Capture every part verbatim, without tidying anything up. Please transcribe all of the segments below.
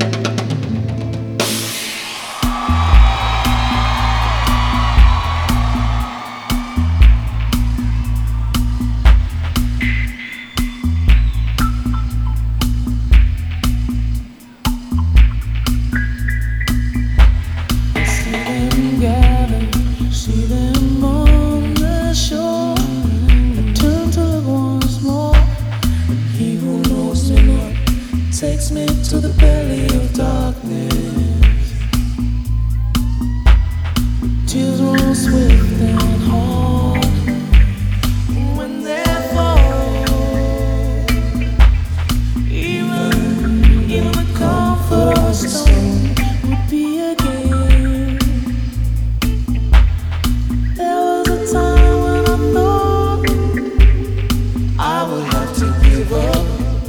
Takes me to the belly of darkness. Tears roll swift and hard when they fall. Even, even the comfort of a stone would be a gain. There was a time when I thought I would have to give up.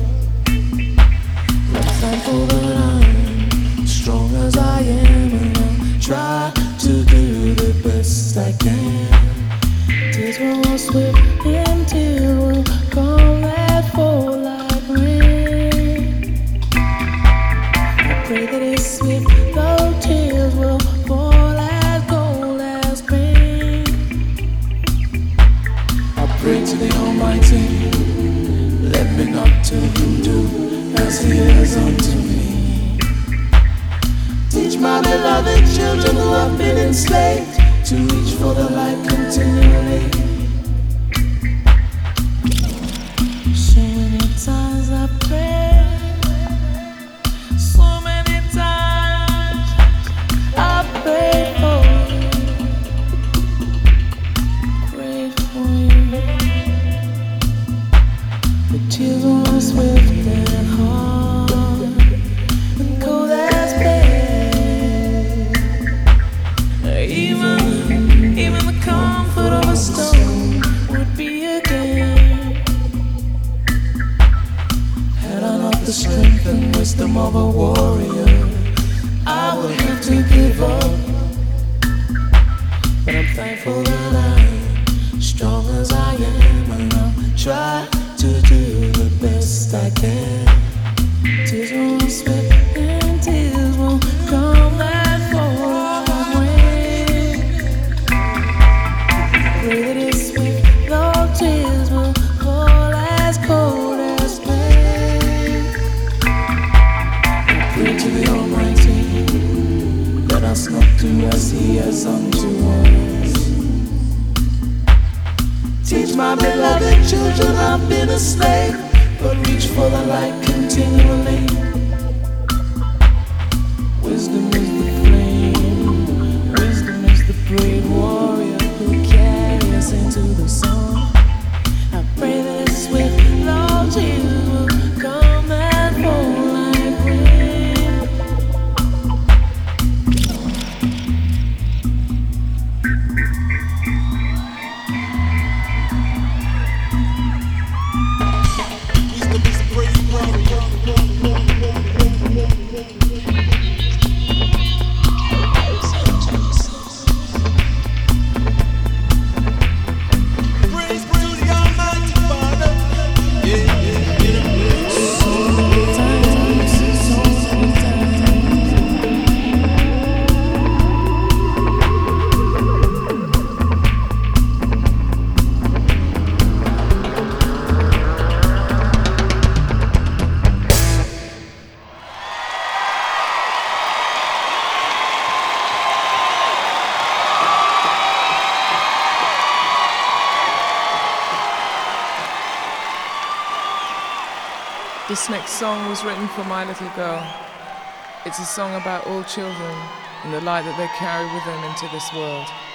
Thankful that I'm strong as I am, and I'll try to do the best I can. Tears will swift and tears will come that fall like rain. I pray that it's swift, though tears will fall as cold as pain. I pray to the Almighty, let me not turn voodoo as He is unto me. Teach my beloved children who have been enslaved to reach for the light continually. So many times I pray, so many times I pray for you, pray for you. The tears run swift and hard and cold as pain. Even, even the comfort of a stone would be a gain. Had I not the strength and wisdom of a warrior, I would have to give up. But I'm thankful that I'm strong as I am, and I'll try to do the best I can. Tears will sweat and tears will come and fall like rain. Pray that it's sweet, though tears will fall as cold as pain. Pray to the Almighty, let us not do as He has unto us. Teach my beloved children I've been a slave, but reach for the light continually. Wisdom is the flame, wisdom is the brave warrior who carries us into the sun. I pray that it's swift, Lord Jesus will come and fall like rain. This next song was written for my little girl. It's a song about all children and the light that they carry with them into this world.